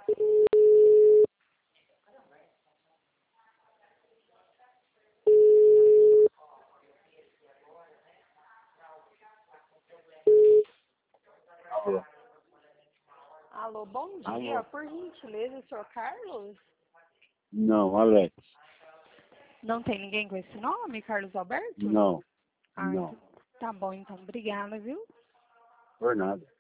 Alô. Alô, bom dia. Alô. Por gentileza, o senhor Carlos? Não, Alex. Não tem ninguém com esse nome, Carlos Alberto? Não. Ah, Não. tá bom, então. Obrigada, viu? Por nada.